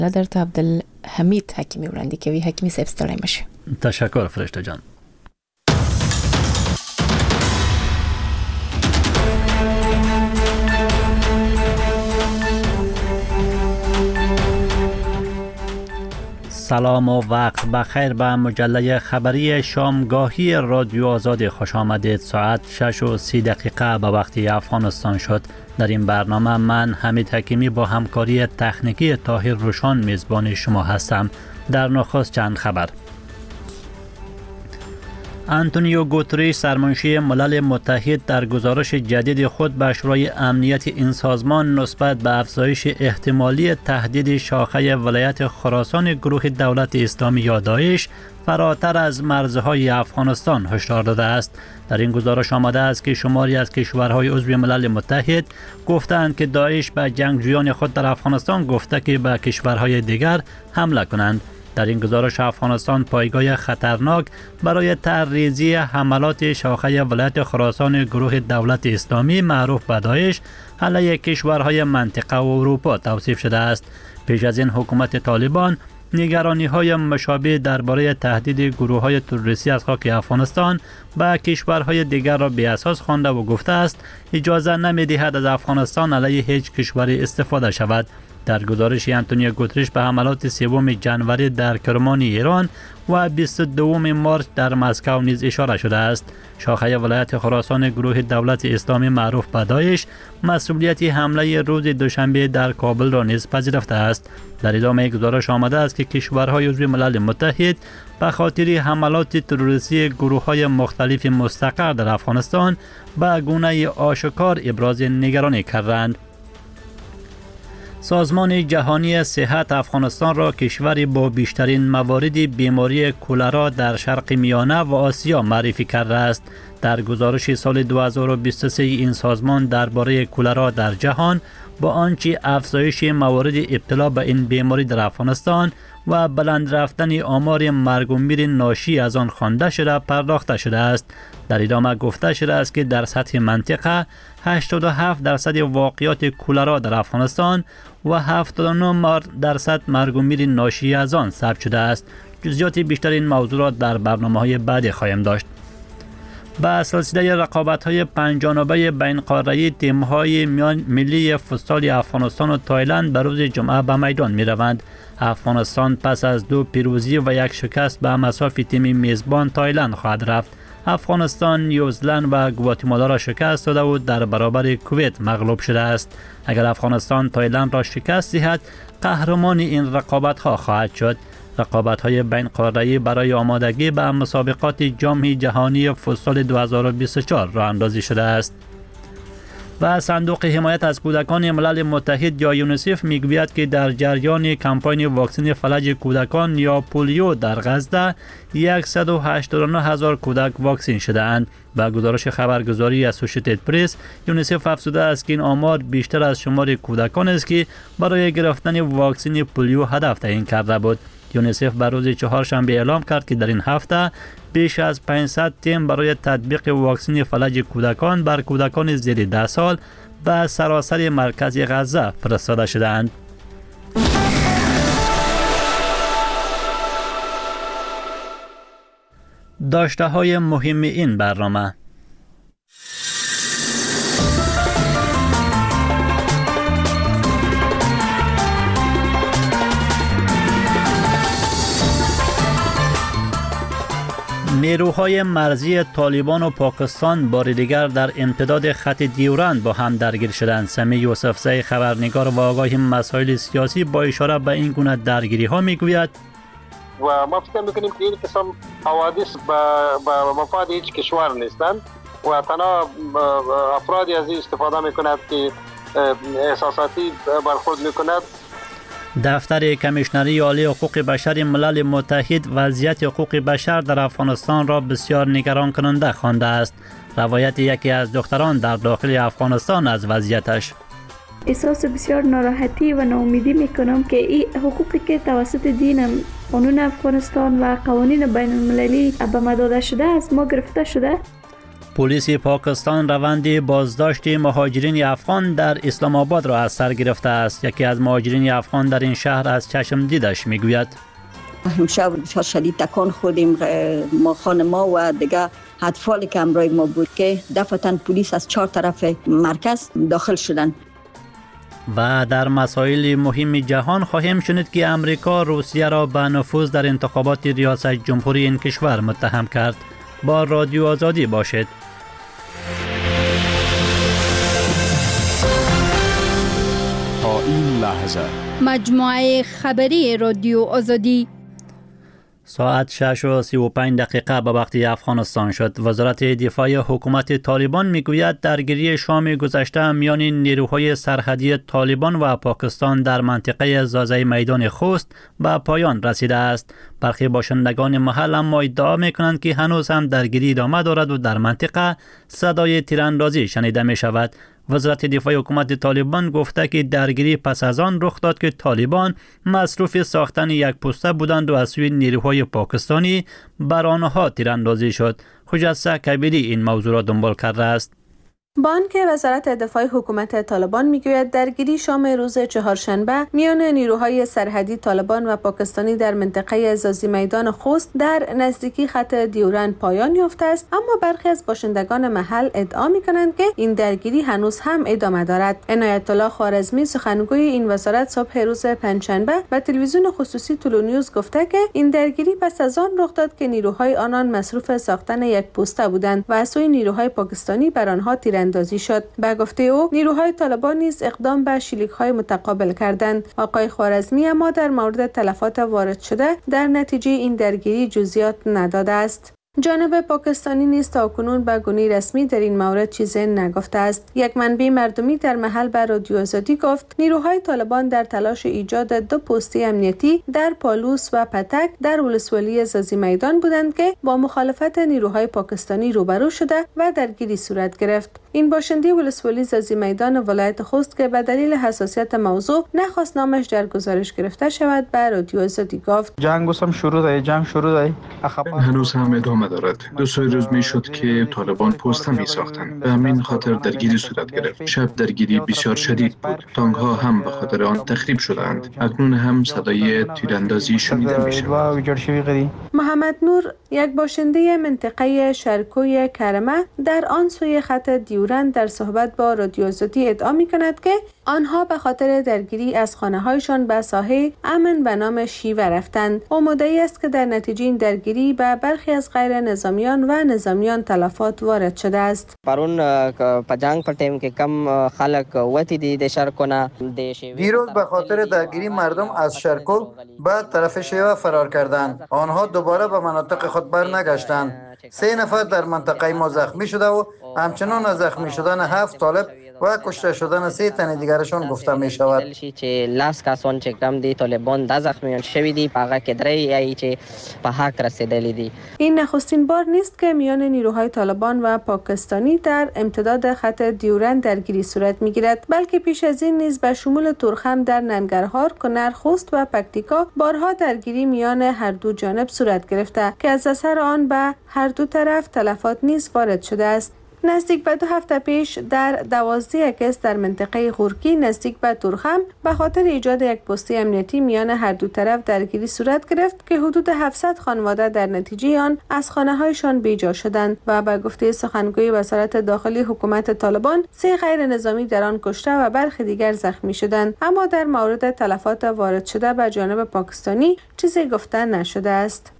درته عبدالحمید حکیمی وړاندې کوي. حکیمی صاحب ستړی مشه. تشکر فرشته جان. سلام و وقت بخیر به مجله خبری شامگاهی رادیو آزاد خوش آمدید. ساعت 6:30 به وقت افغانستان شد. در این برنامه من حمید حکیمی با همکاری تکنیکی طاهر روشان میزبان شما هستم. در نخست چند خبر. آنتونیو گوتریش سرمنشی ملل متحد در گزارش جدید خود به شورای امنیت این سازمان نسبت به افزایش احتمالی تهدید شاخه ولایت خراسان گروه دولت اسلامی یا داعش فراتر از مرزهای افغانستان هشدار داده است. در این گزارش آمده است که شماری از کشورهای عضو ملل متحد گفتند که داعش به جنگجویان خود در افغانستان گفته که به کشورهای دیگر حمله کنند. در این گزارش افغانستان پایگاه خطرناک برای طرح‌ریزی حملات شاخه ولایت خراسان گروه دولت اسلامی معروف به داعش علیه کشورهای منطقه و اروپا توصیف شده است. پیش از این حکومت طالبان نگرانی‌های مشابه درباره تهدید گروه‌های تروریستی از خاک افغانستان به کشورهای دیگر را بی‌اساس خوانده و گفته است اجازه نمی‌دهد از افغانستان علیه هیچ کشوری استفاده شود. در گزارش آنتونیو گوتریش به حملات 3 جنوری در کرمان ایران و 22 مارس در مسکو نیز اشاره شده است. شاخه ولایت خراسان گروه دولت اسلامی معروف به داعش مسئولیت حمله روز دوشنبه در کابل را نیز پذیرفته است. در ادامه گزارش آمده است که کشورهای عضو ملل متحد به خاطر حملات تروریستی گروه‌های مختلف مستقر در افغانستان به گونه آشکار ابراز نگرانی کردند. سازمان جهانی صحت افغانستان را کشوری با بیشترین موارد بیماری کولرا در شرق میانه و آسیا معرفی کرده است. در گزارش سال 2023 این سازمان درباره کولرا در جهان با آنچه افزایش موارد ابتلا به این بیماری در افغانستان و بلند رفتن آمار مرگ و میر ناشی از آن خوانده شده پرداخته شده است. در ادامه گفته شده است که در سطح منطقه 87% واقعات کولرا در افغانستان و 79% مرگ و میر ناشی از آن ثبت شده است. جزئیات بیشتر این موضوع را در برنامه‌های بعدی خواهیم داشت. با سلسله رقابت‌های پنج‌جانبه بین‌قاره‌ای تیم‌های ملی فوتسال افغانستان و تایلند به روز جمعه به میدان می‌روند. افغانستان پس از 2 پیروزی و 1 شکست به مصاف تیم میزبان تایلند خواهد رفت. افغانستان نیوزلند و گواتمالا را شکست داده و در برابر کویت مغلوب شده است. اگر افغانستان تایلند را شکست دهد، قهرمان این رقابت‌ها خواهد شد. رقابت‌های بین‌قاره‌ای برای آمادگی به مسابقات جام جهانی فوتسال 2024 راه اندازی شده است. و صندوق حمایت از کودکان ملل متحد یا یونیسف میگوید که در جریان کمپاین واکسن فلج کودکان یا پولیو در غزه 189,000 کودک واکسن شده اند. با گزارش خبرگزاری اسوسییتد پرس، یونیسف افزوده است که این آمار بیشتر از شمار کودکان است که برای گرفتن واکسن پولیو هدف تعیین کرده بود. یونیسف بر روز چهارشنبه اعلام کرد که در این هفته بیش از 500 تیم برای تطبیق واکسن فلج کودکان بر کودکان زیر 10 سال به سراسر مرکز غزه فرستاده شدند. داشته‌های مهم این برنامه: نیروهای مرزی طالبان و پاکستان بار دیگر در امتداد خط دیورند با هم درگیر شدند. سمی یوسفزی خبرنگار و آگاه مسائل سیاسی با اشاره به این گونه درگیری ها میگوید و ما فکر میکنیم که این قسم حوادث به مفاد هیچ کشور نیستند و تنها افرادی از این استفاده میکند که احساساتی برخورد میکند. دفتر کمیشنری عالی حقوق بشر ملل متحد وضعیت حقوق بشر در افغانستان را بسیار نگران کننده خوانده است. روایت یکی از دختران در داخل افغانستان از وضعیتش: احساس بسیار ناراحتی و ناامیدی میکنم که این حقوقی که توسط دین قانون افغانستان و قوانین بین المللی به ما داده شده است ما گرفته شده. پلیس پاکستان روند بازداشت مهاجرین افغان در اسلام آباد را از سر گرفته است. یکی از مهاجرین افغان در این شهر از چشم دیدش میگوید امشب بسیار شدید تکان خوردیم، ما خانما و دیگه اطفالی که همراه ما بود که دفعتاً پلیس از 4 طرف مرکز داخل شدند. و در مسائل مهم جهان خواهیم شنید که امریکا روسیه را به نفوذ در انتخابات ریاست جمهوری این کشور متهم کرد. با رادیو آزادی باشید. تا این لحظه مجموعه خبری رادیو آزادی ساعت 6:35 به وقت افغانستان شد. وزارت دفاع حکومت طالبان میگوید درگیری شام گذشته میان نیروهای سرحدی طالبان و پاکستان در منطقه زازای میدان خوست به پایان رسیده است. برخی باشندگان محل اما ادعا میکنند که هنوز هم درگیری ادامه دارد و در منطقه صدای تیراندازی شنیده می شود. وزارت دفاع حکومت طالبان گفته که درگیری پس از آن رخ داد که طالبان مصروف ساختن یک پوسته بودند و از سوی نیروهای پاکستانی بر آنها تیراندازی شد. خجسته کبیری این موضوع را دنبال کرده است. بانک وزارت دفاع حکومت طالبان میگوید درگیری شام روز چهارشنبه میان نیروهای سرحدی طالبان و پاکستانی در منطقه زازی میدان خوست در نزدیکی خط دیورند پایان یافته است، اما برخی از باشندگان محل ادعا میکنند که این درگیری هنوز هم ادامه دارد. عنایت الله خوارزمی سخنگوی این وزارت صبح روز پنجشنبه به تلویزیون خصوصی طلو نیوز گفته که این درگیری پس از آن رخ داد که نیروهای آنان مصروف ساختن یک پوسته بودند و از سوی نیروهای پاکستانی بر آنها اندازی شد. به گفته او نیروهای طالبان نیز اقدام به شلیک‌های متقابل کردند. آقای خوارزمی اما در مورد تلفات وارد شده در نتیجه این درگیری جزئیات نداده است. جانب پاکستانی نیز تاکنون به گونه رسمی در این مورد چیزی نگفته است. یک منبع مردمی در محل به رادیو آزادی گفت نیروهای طالبان در تلاش ایجاد 2 پسته امنیتی در پالوس و پتک در ولسوالی زازی میدان بودند که با مخالفت نیروهای پاکستانی روبرو شده و درگیری صورت گرفت. این باشنده ولسوالی زازی میدان ولایت خوست که به دلیل حساسیت موضوع نخواست نامش در گزارش گرفته شود به رادیو آزادی گفت جنگ شروع هنوز هم ادامه دارد. 2 روز می شد که طالبان پوسته می ساختند. به همین خاطر درگیری صورت گرفت. شب درگیری بسیار شدید بود. تانک ها هم به خاطر آن تخریب شدند. اکنون هم صدای تیراندازی شنیده می شود. محمد نور یک باشنده منطقه شرکوی کرمه در آن سوی خط دیورند در صحبت با رادیو آزادی ادعا می کند که آنها به خاطر درگیری از خانه‌هایشان به ساحه امن به نام شیوه رفتند. او مدعی است که در نتیجه این درگیری به برخی از غیر نظامیان و نظامیان تلفات وارد شده است. پرون په جنگ په ټیم کې کم خلک وتی دي د شرکونه دیروز به خاطر درگیری مردم از شرکو به طرف شیوه فرار کردند. آنها دوباره به مناطق خود برنگشتند. 3 نفر در منطقه ما زخمی شده و همچنان از زخمی شدن 7 طالب و کشته شدن 3 تن دیگرشان گفته می شود. چې لاس کسان چې کم دي طالبان د زخمیان شوی دي پاغه کې درې یای چې په حق رسیدلی دي. این نخستین بار نیست که میان نیروهای طالبان و پاکستانی در امتداد خط دیورند درگیری صورت می گیرد، بلکه پیش از این نیز به شمول تورخم در ننگرهار، کنر، خوست و پکتیکا بارها درگیری میان هر دو جانب صورت گرفته که از اثر آن به هر دو طرف تلفات نیز وارد شده است. نزدیک به 2 هفته پیش در 12 اگست در منطقه غورکی نزدیک به تورخم به خاطر ایجاد یک پسته امنیتی میان هر دو طرف درگیری صورت گرفت که حدود 700 خانواده در نتیجه آن از خانه‌هایشان بیجا شدند و به گفته سخنگوی وزارت داخلی حکومت طالبان 3 غیر نظامی در آن کشته و برخی دیگر زخمی شدند، اما در مورد تلفات وارد شده به جانب پاکستانی چیزی گفته نشده است.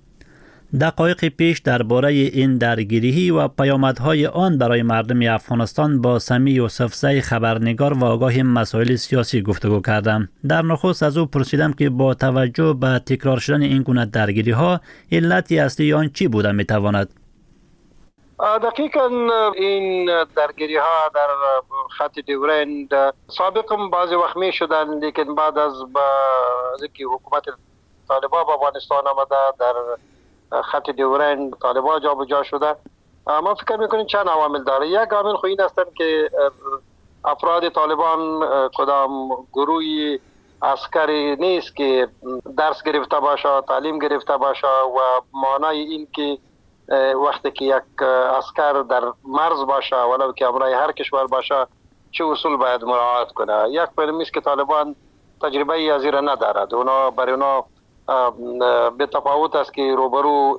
دقایق پیش درباره این درگیری و پیامدهای آن برای مردم افغانستان با سمی یوسفزی خبرنگار و آگاه مسائل سیاسی گفتگو کردم. در نخست از او پرسیدم که با توجه به تکرار شدن این گونه درگیری ها علت اصلی آن چی بوده میتواند؟ دقیقاً این درگیری ها در خط دیورند سابقا بعضی وقت می شدن، لیکن بعد از اینکه حکومت طالبان به افغانستان آمده در خط دیورند طالبان جابجا شده، ما فکر میکنیم چند عوامل داره. یک عامل خو این است که افراد طالبان کدام گروهی عسکری نیست که درس گرفته باشه، تعلیم گرفته باشه و معنای این که وقتی که یک عسکر در مرز باشه ولو که امرای هر کشور باشه چه اصول باید مراعات کنه. یک پرمی است که طالبان تجربه ای از این ندارد. اونا برای اونا به تفاوت است که روبرو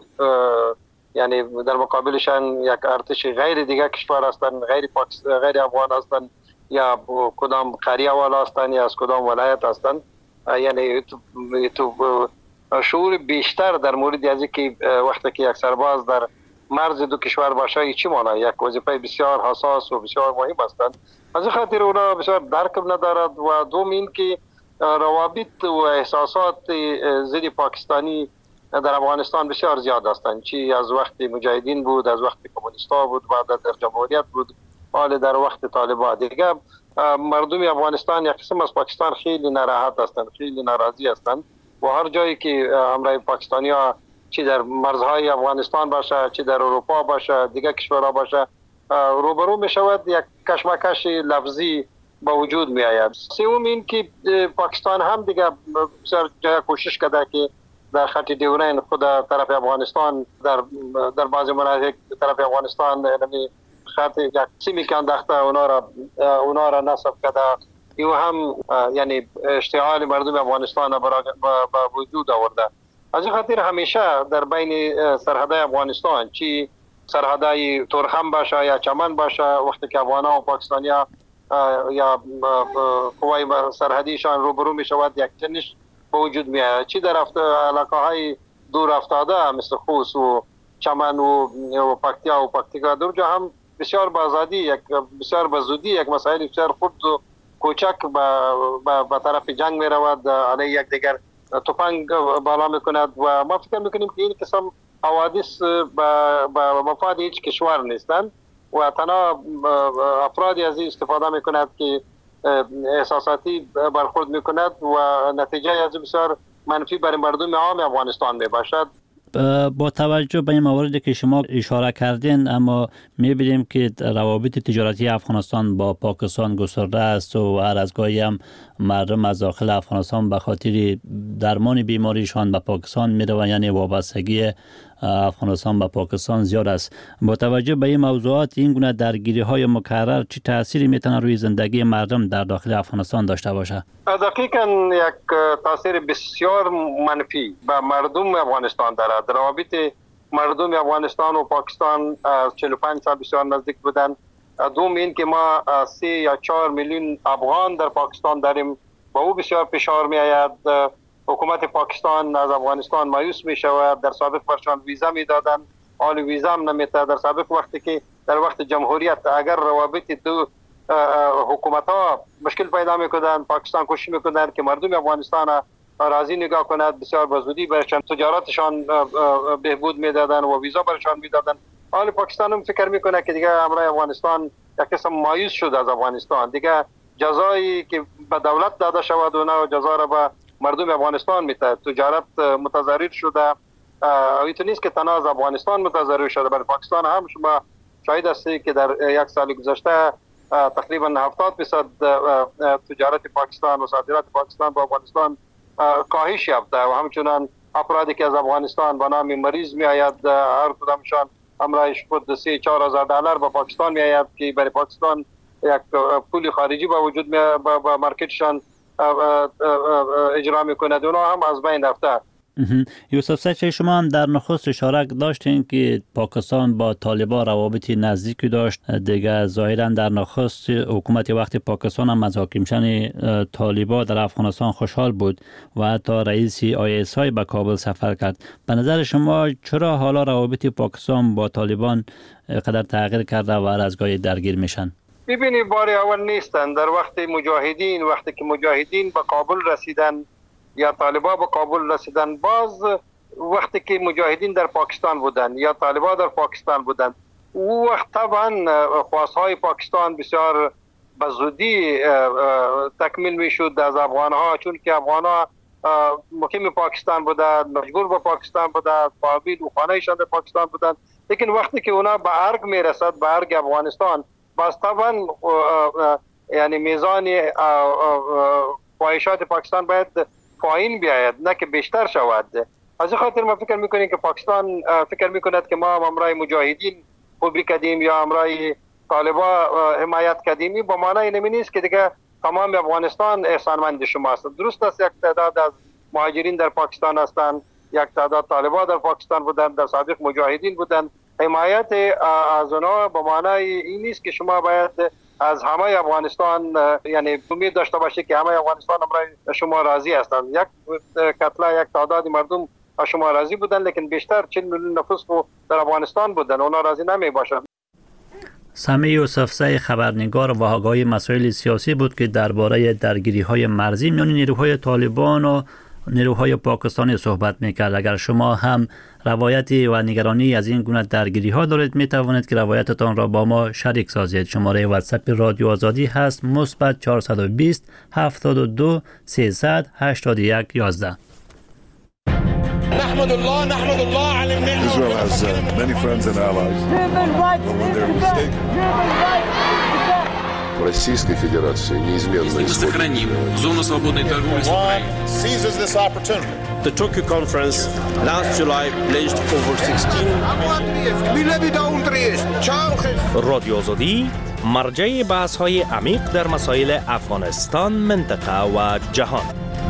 یعنی در مقابلشان یک ارتش غیر دیگه کشور هستند، غیر افغان هستند یا کدام قریه والا هستند یا از کدام ولایت هستند. یعنی تو شعور بیشتر در مورد از که وقتی که یک سرباز در مرز دو کشور باشه چی معنی یک وظیفه بسیار حساس و بسیار مهم هستند. از این خاطر اونا بسیار درک ندارد و دوم این که روابط و احساسات ضد پاکستانی در افغانستان بسیار زیاد هستند. چی از وقت مجاهدین بود، از وقت کمونیستا بود، بعد در جمهوریت بود، حال در وقت طالبان. دیگه مردم افغانستان یک قسم از پاکستان خیلی ناراحت هستند، خیلی ناراضی هستند و هر جایی که امرای پاکستانی ها چی در مرزهای افغانستان باشه، چی در اروپا باشه، دیگه کشورها باشه، روبرو می شود یک کشمکش لفظی با وجود می آید. سوم این که پاکستان هم دیگه بسیار جای کوشش کرده که در خط دیورین خود طرف افغانستان در بعضی مناطق طرف افغانستان یعنی خط یک سیمی که انداخته اونا را نصب کرده. این هم یعنی اشتعال مردم افغانستان با وجود آورده. از این خاطر همیشه در بین سرحدهای افغانستان چی سرحدهای تورخم باشه یا چمن باشه، وقتی که افغان‌ها و پاکستانی‌ها یا قوای سرحدیشان روبرو می شود یک تنش به وجود می آید. چی در علاقه های دور افتاده مثل خوست و چمن و پکتیا و پکتیکا در جا هم بسیار با آزادی بسیار با زودی یک مسائل بسیار خرد و کوچک به طرف جنگ می رود، علیه یک دیگر تفنگ بالا می کند و ما فکر می کنیم که این قسم حوادث به مفاد هیچ کشور نیستند و تنها افرادی از این استفاده می کند که احساساتی برخورد می کند و نتیجه از بسیار منفی برای مردم عام افغانستان می باشد. با توجه به این مواردی که شما اشاره کردین، اما می‌بینیم که روابط تجارتی افغانستان با پاکستان گسترده است و هر از گاهی هم مردم از داخل افغانستان به خاطر درمان بیماریشان به پاکستان میروند، یعنی وابستگی افغانستان به پاکستان زیاد است. با توجه به این موضوعات این گونه درگیری‌های مکرر چه تأثیری میتونه روی زندگی مردم در داخل افغانستان داشته باشه؟ دقیقاً یک تاثیر بسیار منفی به مردم افغانستان دارد. روابط مردم افغانستان و پاکستان 45 سال بسیار نزدیک بودند. دوم این که ما 3 یا 4 میلیون افغان در پاکستان داریم، با او بسیار فشار می آید. حکومت پاکستان از افغانستان مایوس می شود. در سابق برشان ویزا می دادن، حال ویزا هم نمیده. در سابق وقتی که در وقت جمهوریت اگر روابط دو حکومت ها مشکل پیدا می کردن، پاکستان کوشش می کردن که مردم افغانستان راضی نگاه کند، بسیار بزودی برشان تجارتشان بهبود می دادن و ویزا برشان می دادن. حال پاکستان هم فکر می کنه که دیگه امرای افغانستان یک قسم مایوس شد از افغانستان، دیگه جزایی که به دولت داده شود و نه جزا را به مردم افغانستان میده. تجارت متضرر شده. اینطور نیست که تنها از افغانستان متضرر شده، بلکه پاکستان هم شما شاهد هستید که در یک سال گذشته تقریبا 70% تجارت پاکستان و صادرات پاکستان با افغانستان کاهش یافته و همچنان افرادی که از افغانستان به نام مریض می آید هر کدامشان امرایش خود 3-4 هزار دلار به پاکستان می آید که برای پاکستان یک پول خارجی با وجود با مارکتشان اجرا میکنه. اونا هم از بین رفته. یوسف سچ، شما هم در نخست اشاره داشتین که پاکستان با طالبان روابط نزدیکی داشت. دیگه ظاهرا در نخست حکومت وقت پاکستان هم از حاکم شدن طالبان در افغانستان خوشحال بود و حتی رئیس ISI به کابل سفر کرد. به نظر شما چرا حالا روابط پاکستان با طالبان قدر تغییر کرده و هر از گاهی درگیر میشن؟ ببینید بار اول نیستن. در وقتی که مجاهدین به کابل رسیدن یا طالبان به کابل رسیدن، باز وقتی که مجاهدین در پاکستان بودن یا طالبان در پاکستان بودن، او وقت طبعا خواستهای پاکستان بسیار به زودی تکمیل میشد از افغانها، چون که افغانها مقیم پاکستان بودن، مجبور به پاکستان بودن، فامیل و خانهشان در پاکستان بودن. لیکن وقتی که اونا به ارگ میرسد، به ارگ افغانستان، باز طبعا یعنی میزان خواهشات پاکستان باید پایین بیاید، نه که بیشتر شود. از این خاطر ما فکر میکنیم که پاکستان فکر میکند که ما امرای مجاهدین خوبی کردیم یا امرای طالبا حمایت کردیم. با معنی اینمی نیست که دیگه تمام افغانستان احسانمند شما است. درست است یک تعداد از مهاجرین در پاکستان هستند، یک تعداد طالبا در پاکستان بودند، در سابق مجاهدین بودند. حمایت از اونها به معنی این نیست که شما باید از همه افغانستان یعنی امید داشته باشید که همه افغانستان امرای شما راضی هستند. یک کتله یک تعداد مردم از شما راضی بودند، لیکن بیشتر 40 میلیون نفوس در افغانستان بودند، اونا راضی نمی باشند. سمی یوسفزی خبرنگار و آگاهی مسائل سیاسی بود که درباره درگیری‌های مرزی میان نیروهای طالبان و نیروهای پاکستانی صحبت میکرد. اگر شما هم روایتی و نگرانی از این گونه درگیری‌ها دارید میتوانید که روایتتان را با ما شریک سازید. شماره واتساپ رادیو آزادی هست +420 72 300 81 11. نحمد الله على النعمة. Israel has many friends and allies. But when they're mistaken. В Российской Федерации неизменно сохраним зону свободной торговли с Украиной. Seizes this opportunity. The Tokyo conference last July pledged over 16 رادیو آزادی مرجع بحث‌های عمیق در مسائل افغانستان، منطقه و جهان.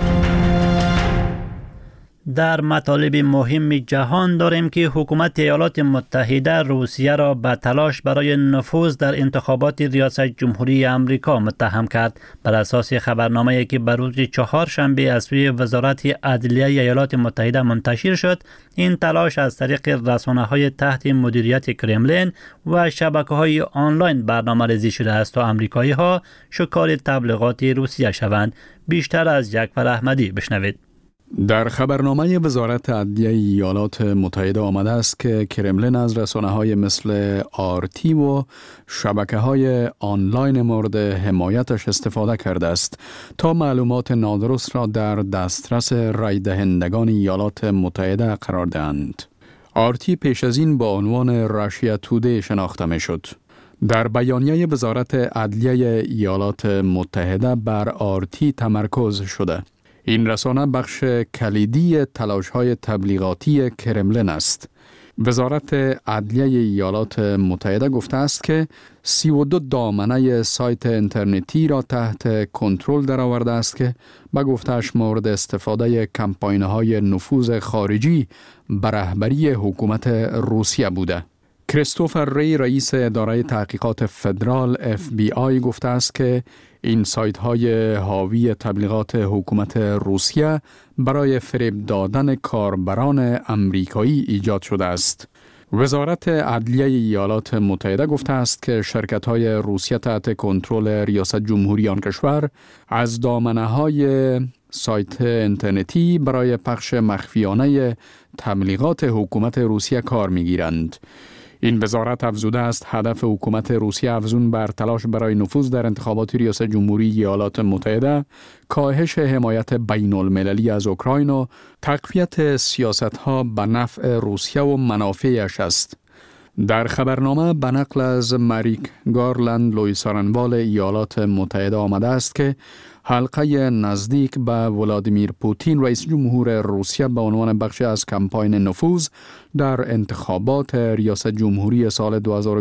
در مطالب مهم جهان داریم که حکومت ایالات متحده روسیه را به تلاش برای نفوذ در انتخابات ریاست جمهوری امریکا متهم کرد. بر اساس خبرنامه‌ای که بر روز چهارشنبه از سوی وزارت عدلیه ایالات متحده منتشر شد، این تلاش از طریق رسانه‌های تحت مدیریت کرملین و شبکه‌های آنلاین برنامه‌ریزی شده است تا آمریکایی‌ها شکار تبلیغات روسیه شوند. بیشتر از جعفر احمدی بشنوید. در خبرنامه وزارت عدلیه ایالات متحده آمده است که کرملین از رسانه‌های مثل آرتی و شبکه‌های آنلاین مورد حمایتش استفاده کرده است تا معلومات نادرست را در دسترس رای دهندگان ایالات متحده قرار دهند. آرتی پیش از این با عنوان راشیا تودی شناخته می‌شد. در بیانیه وزارت عدلیه ایالات متحده بر آرتی تمرکز شده. این رسانه بخش کلیدی تلاش‌های تبلیغاتی کرملین است. وزارت عدلیه ایالات متحده گفته است که 32 دامنه سایت اینترنتی را تحت کنترل درآورده است که به گفته‌اش مورد استفاده کمپاین‌های نفوذ خارجی به رهبری حکومت روسیه بوده. کریستوفر ری رئیس اداره تحقیقات فدرال FBI گفته است که این سایت های حاوی تبلیغات حکومت روسیه برای فریب دادن کاربران امریکایی ایجاد شده است. وزارت عدلیه ایالات متحده گفته است که شرکت های روسیه تحت کنترل ریاست جمهوری آن کشور از دامنه های سایت اینترنتی برای پخش مخفیانه تبلیغات حکومت روسیه کار می‌گیرند. این وزارت افزوده است هدف حکومت روسیه افزون بر تلاش برای نفوذ در انتخابات ریاست جمهوری ایالات متحده، کاهش حمایت بین المللی از اوکراین و تقویت سیاست‌ها به نفع روسیه و منافعش است. در خبرنامه به نقل از مریک گارلند لویسارنوال ایالات متحده آمده است که حلقه نزدیک به ولادیمیر پوتین رئیس جمهور روسیه به عنوان بخشی از کمپاین نفوذ در انتخابات ریاست جمهوری سال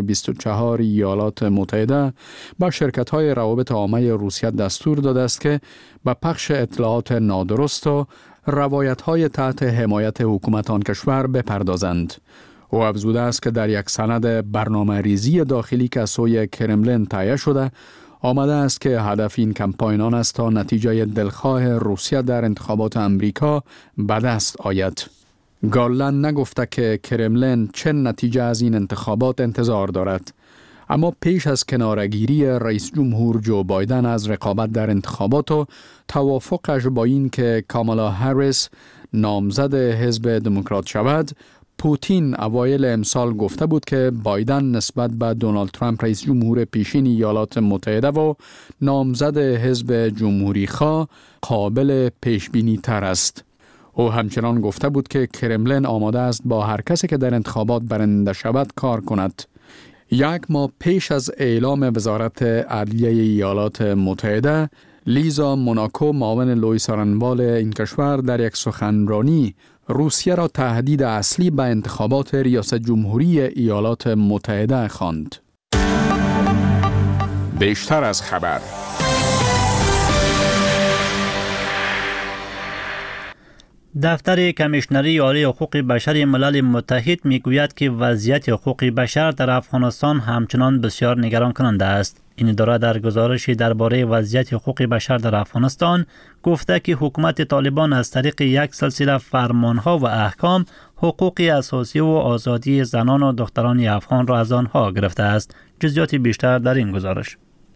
2024 ایالات متحده به شرکت‌های روابط عامه روسیه دستور داده است که به پخش اطلاعات نادرست و روایت‌های تحت حمایت حکومت آن کشور بپردازند. او افزوده است که در یک سند برنامه ریزی داخلی که از سوی کرملین تهیه شده آمده است که هدف این کمپاین آن است تا نتیجه دلخواه روسیه در انتخابات امریکا به دست آید. گارلند نگفته که کرملین چه نتیجه از این انتخابات انتظار دارد، اما پیش از کنارگیری رئیس جمهور جو بایدن از رقابت در انتخابات و توافقش با این که کامالا هریس نامزد حزب دموکرات شود، پوتین اوایل امسال گفته بود که بایدن نسبت به دونالد ترامپ رئیس جمهور پیشین ایالات متحده و نامزد حزب جمهوری خواه قابل پیش بینی تر است. او همچنان گفته بود که کرملین آماده است با هر کسی که در انتخابات برنده شود کار کند. یک ماه پیش از اعلام وزارت عدلیه ایالات متحده، لیزا موناکو معاون لویسارنوال این کشور در یک سخنرانی روسیه را تهدید اصلی به انتخابات ریاست جمهوری ایالات متحده خواند. بیشتر از خبر. دفتر کمیشنری عالی حقوق بشر ملل متحد میگوید که وضعیت حقوق بشر در افغانستان همچنان بسیار نگران کننده است. این اداره در گزارشی درباره وضعیت حقوق بشر در افغانستان گفته که حکومت طالبان از طریق یک سلسله فرمانها و احکام حقوق اساسی و آزادی زنان و دختران افغان را از آنها گرفته است. جزئیات بیشتر در این گزارش.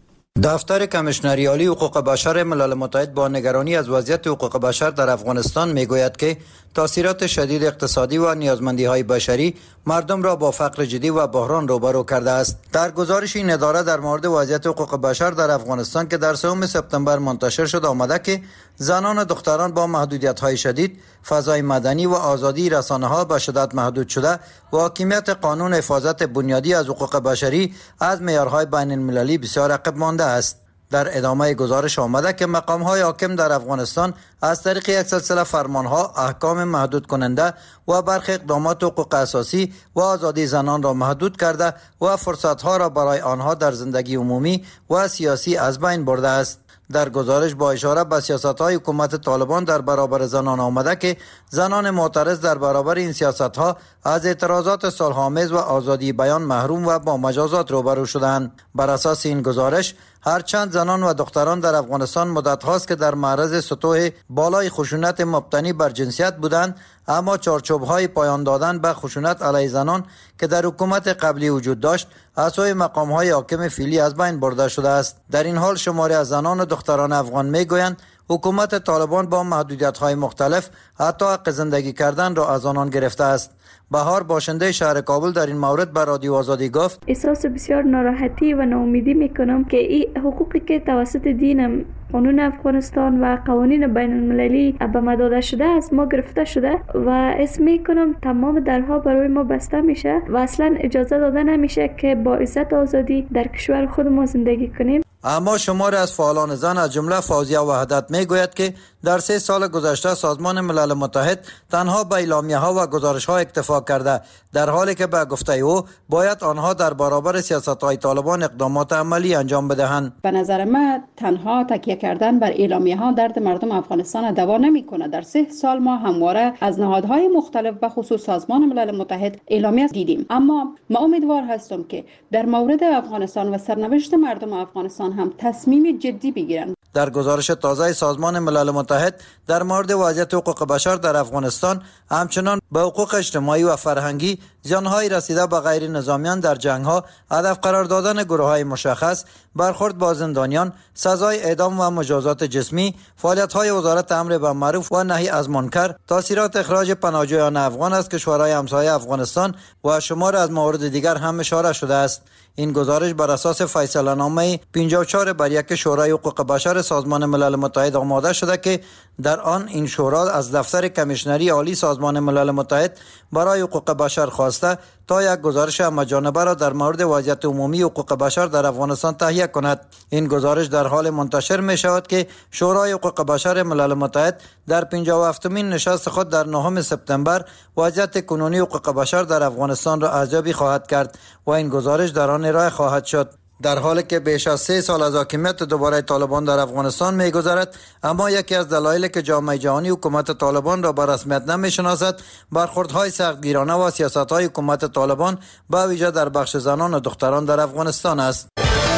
دفتر کمیشنری عالی حقوق بشر ملل متحد با نگرانی از وضعیت حقوق بشر در افغانستان میگوید که تاثیرات شدید اقتصادی و نیازمندی‌های بشری مردم را با فقر جدی و بحران روبرو کرده است. در گزارش این اداره در مورد وضعیت حقوق بشر در افغانستان که در 3 سپتامبر منتشر شد آمده که زنان و دختران با محدودیت‌های شدید، فضای مدنی و آزادی رسانه‌ها به شدت محدود شده و حاکمیت قانون حفاظت بنیادی از حقوق بشری از معیارهای بین‌المللی بسیار عقب مانده است. در ادامه گزارش آمده که مقام‌های حاکم در افغانستان از طریق یک سلسله فرمانها، احکام محدود کننده و برخی اقدامات حقوق اساسی و آزادی زنان را محدود کرده و فرصت‌ها را برای آنها در زندگی عمومی و سیاسی از بین برده است. در گزارش با اشاره به سیاست‌های حکومت طالبان در برابر زنان آمده که زنان معترض در برابر این سیاست‌ها از اعتراضات صلح‌آمیز و آزادی بیان محروم و با مجازات روبرو شدند. بر اساس این گزارش هرچند زنان و دختران در افغانستان مدت هاست که در معرض سطوح بالای خشونت مبتنی بر جنسیت بودند، اما چارچوب‌های پایان دادن به خشونت علیه زنان که در حکومت قبلی وجود داشت از سوی مقام‌های حاکم فعلی از بین برده شده است. در این حال شماری از زنان و دختران افغان میگویند حکومت طالبان با محدودیت‌های مختلف حتی حق زندگی کردن را از آنان گرفته است. بهار باشنده شهر کابل در این مورد به رادیو آزادی گفت: احساس بسیار ناراحتی و ناامیدی میکنم که این حقوقی که توسط دین قانون افغانستان و قوانین بین المللی به ما داده شده از ما گرفته شده و اسم میکنم تمام درها برای ما بسته میشه و اصلا اجازه داده نمیشه که با عزت آزادی در کشور خود ما زندگی کنیم. اما شماری از فعالان زن از جمله فوزیه وحدت میگوید که در 3 سال گذشته سازمان ملل متحد تنها به اعلامیه‌ها و گزارش‌ها اکتفا کرده، در حالی که به گفته او باید آنها در برابر سیاست‌های طالبان اقدامات عملی انجام بدهند. به نظر من تنها تکیه کردن بر اعلامیه‌ها درد مردم افغانستان دوا نمی‌کند. در 3 سال ما همواره از نهادهای مختلف به خصوص سازمان ملل متحد اعلامیه دیدیم، اما ما امیدوار هستم که در مورد افغانستان و سرنوشت مردم افغانستان هم تصمیم جدی بگیرند. در گزارش تازه سازمان ملل متحد در مورد وضعیت حقوق بشر در افغانستان همچنان به حقوق اجتماعی و فرهنگی، زیان‌های رسیده به غیر نظامیان در جنگ‌ها، هدف قرار دادن گروه‌های مشخص، برخورد با زندانیان، سزای اعدام و مجازات جسمی، فعالیت‌های وزارت امر بالمعروف و نهی از منکر، تاثیرات اخراج پناهجویان افغان از کشورهای همسایه افغانستان و شمار از موارد دیگر هم اشاره شده است. این گزارش بر اساس فیصله نامه 54/1 شورای حقوق بشر سازمان ملل متحد آماده شده که در آن این شورا از دفتر کمیشنری عالی سازمان ملل متحد برای حقوق بشر خواسته تا یک گزارش همه‌جانبه را در مورد وضعیت عمومی حقوق بشر در افغانستان تهیه کند. این گزارش در حال منتشر می شود که شورای حقوق بشر ملل متحد در 57مین نشست خود در 9 سپتامبر وضعیت کنونی حقوق بشر در افغانستان را ارزیابی خواهد کرد و این گزارش در آن ارائه خواهد شد. در حالی که بیش از 3 سال از حاکمیت دوباره طالبان در افغانستان می‌گذرد، اما یکی از دلایلی که جامعه جهانی حکومت طالبان را به رسمیت نمی‌شناسد، برخوردهای سختگیرانه و سیاست‌های حکومت طالبان به ویژه در بخش زنان و دختران در افغانستان است.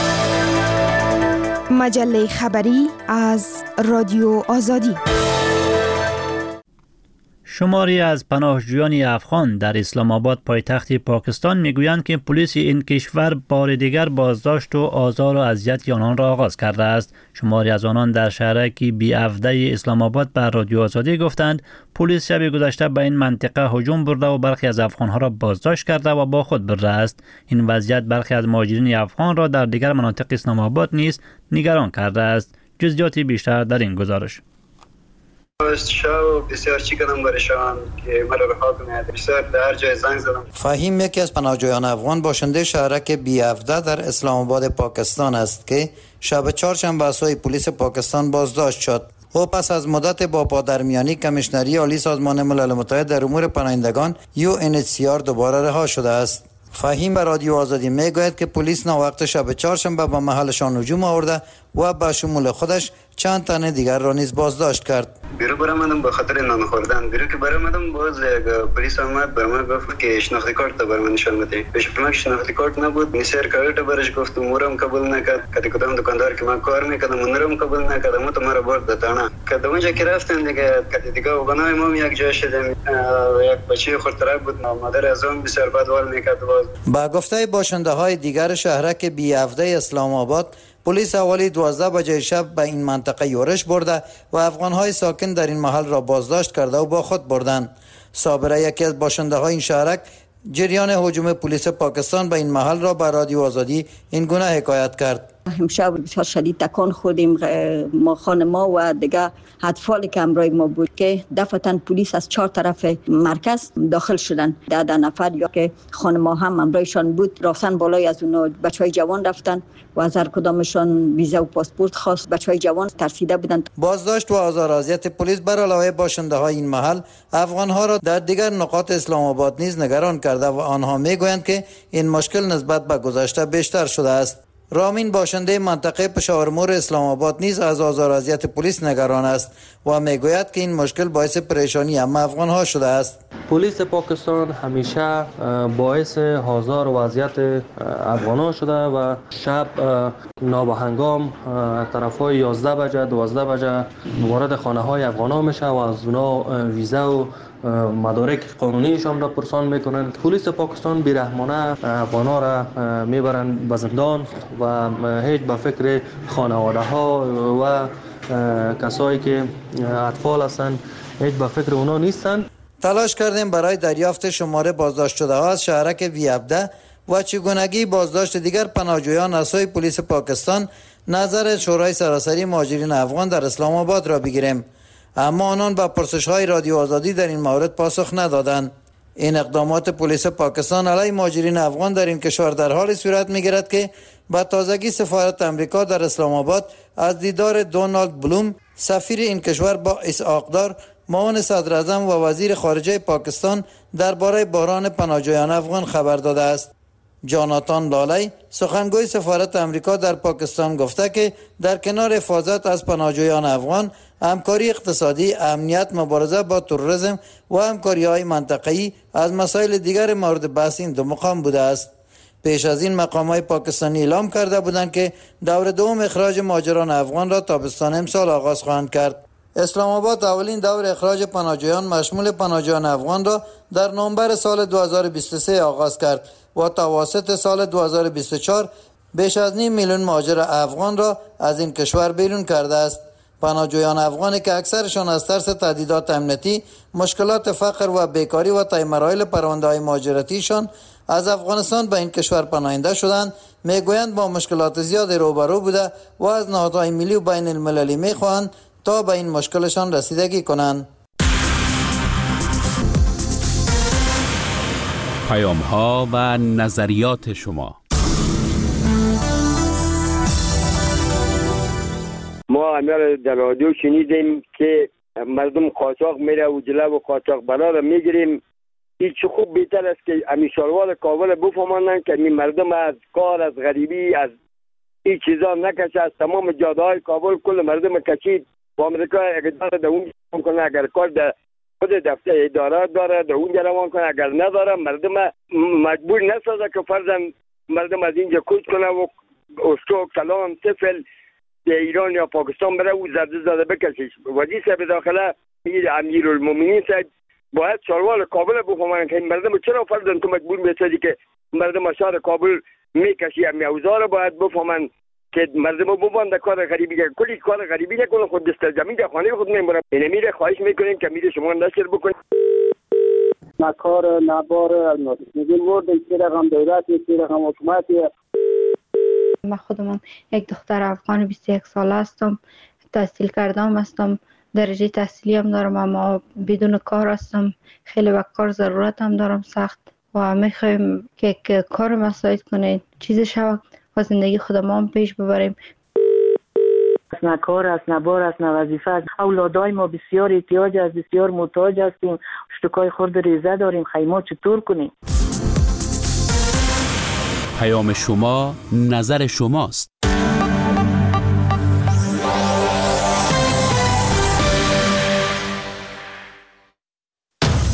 مجله خبری از رادیو آزادی. شماری از پناهجویان افغان در اسلام آباد پایتخت پاکستان میگویند که پلیس این کشور بار دیگر بازداشت و آزار و اذیت آنان را آغاز کرده است. شماری از آنان در شهرک بی افده اسلام آباد بر رادیو آزادی گفتند پلیس شب گذشته به این منطقه هجوم برده و برخی از افغانها را بازداشت کرده و با خود برده است. این وضعیت برخی از مهاجرین افغان را در دیگر مناطق اسلام آباد نیز نگران کرده است. جزئیات بیشتر در این گزارش. بسیار چی کردم برشان که مرا رها کنه، بسیار در جای زنگ زدم. فهیم یکی از پناهجویان افغان باشنده شهرک بی افده در اسلام آباد پاکستان است که شب چهارشنبه از سوی پلیس پاکستان بازداشت شد. او پس از مدت با پادرمیانی کمیشنری عالی سازمان ملل متحد در امور پناهندگان UNHCR دوباره رها شده است. فهیم به رادیو آزادی میگوید که پلیس ناوقت شب چهارشنبه به محلشان هجوم آورده و به شمول خودش چند تن دیگر را نیز بازداشت کرد. بیرو برآمدم به خاطر نان خوردن. بیرو که برآمدم باز پلیس آمد به من گفت که شناختی کارت بر من نشان بده. پیش من شناختی کارت نبود. نیسر کارت برش گفت مورم قبول نکرد. کدی کدام دکاندار که من کار میکردم اونم قبول نکرد. من تو مرا برد دانا. که اونجا که رفتن دیگه کدی دیگه و بنای ما یک جا شدیم. یک بچه خردترک بود. مادر از اون بسیار بدوال میکرد. با گفته باشنده های دیگر شهرک بی‌عفده اسلام آباد، پلیس حوالی 12 بجه شب به این منطقه یورش برده و افغان‌های ساکن در این محل را بازداشت کرده و با خود بردند. صابره یکی از باشنده های این شهرک جریان هجوم پلیس پاکستان به این محل را به رادیو آزادی این گونه حکایت کرد. امشب بسیار شدید تکان خوردیم ما خانما و دیگه اطفالی که همراه ما بود که دفعتاً پلیس از 4 طرف مرکز داخل شدن. 10 نفر یا که خانما هم همراهشان بود رفتن بالای از اونا بچهای جوان رفتن و از هر کدامشان ویزا و پاسپورت خواست. بچهای جوان ترسیده بودن. بازداشت و آزار و اذیت پلیس بر علاوه باشنده های این محل افغانها را در دیگر نقاط اسلام آباد نیز نگران کرده و آنها میگویند که این مشکل نسبت به گذشته بیشتر شده است. رامین باشنده منطقه پشاورمور اسلام آباد نیز از آزار و اذیت پلیس نگران است و میگوید که این مشکل باعث پریشانی همه افغان‌ها شده است. پلیس پاکستان همیشه باعث آزار و اذیت افغان‌ها شده و شب نابهنگام طرفای 11 بجه 12 بجه وارد خانه‌های افغان‌ها میشه و از اونا ویزا و مدارک قانونیشان را پرسان میکنند. پلیس پاکستان بیرحمانه افغان‌ها را میبرند به زندان و هیچ به فکر خانواده ها و کسایی که اطفال هستند هیچ به فکر اونا نیستند. تلاش کردیم برای دریافت شماره بازداشت شده ها از شهرک بی‌عفده و چگونگی بازداشت دیگر پناهجویان از سوی پلیس پاکستان نظر شورای سراسری مهاجرین افغان در اسلام آباد را بگیریم، اما آنان به پرسش‌های رادیو آزادی در این مورد پاسخ ندادند. این اقدامات پلیس پاکستان علیه مهاجرین افغان در این کشور در حال صورت می‌گیرد که با تازگی سفارت امریکا در اسلام آباد از دیدار دونالد بلوم سفیر این کشور با اسحاق‌دار معاون صدر اعظم و وزیر خارجه پاکستان درباره بحران پناهجویان افغان خبر داده است. جاناتان لالی سخنگوی سفارت امریکا در پاکستان گفته که در کنار حفاظت از پناهجویان افغان، همکاری اقتصادی، امنیت، مبارزه با تروریسم و همکاری‌های منطقه‌ای از مسائل دیگر مورد بحث این دو مقام بوده است. پیش از این مقام‌های پاکستانی اعلام کرده بودند که دور دوم اخراج مهاجران افغان را تابستان امسال آغاز خواهند کرد. اسلام آباد اولین دور اخراج پناهجویان مشمول پناهجویان افغان را در نوامبر سال 2023 آغاز کرد و تا واسط سال 2024 بیش از 5 میلیون مهاجر افغان را از این کشور بیرون کرده است. پناهجویان افغانی که اکثرشان از ترس تهدیدات امنیتی، مشکلات فقر و بیکاری و طی مراحل پرونده‌های مهاجرتیشان از افغانستان به این کشور پناهنده شدند، میگویند با مشکلات زیاد روبرو بوده و از نهادهای ملی و بین المللی میخواهند تا به این مشکلشان رسیدگی کنند. پیام‌ها و نظریات شما. ما امیر در رادیو شنیدیم که مردم قاچاق میره و جلو و قاچاق برا را میگیریم. این چه خوب بهتر است که امی شاروال کابل بفهمانند که این مردم از کار، از غریبی، از این چیزا نکشه. از تمام جاده های کابل کل مردم کشید و امریکا اقدار در اون کنه. اگر کار در خود دفتر اداره داره در اونجا روان کنه، اگر نداره مردم مجبور نسازه که فرضاً مردم از اینجا کوچ کنه و استوک، سلام، طفل به ایران یا پاکستان بره و زده بکشیش. وزیر صاحب داخله امیرالمومنین صاحب باید شاروال کابل بفهمن که این مردم چرا فرضاً تو مجبور میسازی که مردم شهر کابل میکشی. امی اوضاع رو باید بفهمن که مردم ببند کار غریبی که کلی کار غریبی نکنه، خود دست زمین در خانه خود میمونه. این میره خواهش میکنیم که میره شما نشر بکنید. نکار نبار الماس میگیم ورد یک رقم دولت، یک رقم حکومت. من خودم یک دختر افغان 21 ساله هستم، تحصیل کردم هستم، درجه تحصیلی هم دارم، اما بدون کار هستم. خیلی به کار ضرورت هم دارم سخت و میخوایم که کار مساعد کنید، چیز شود و زندگی خودمان پیش ببریم. نه کار است، نه بار است، نه وظیفه است. اولادای ما بسیار احتیاج است، بسیار محتاج هستیم. اشتکای خرد ریزه داریم. خیمه چطور کنیم؟ پیام شما نظر شماست.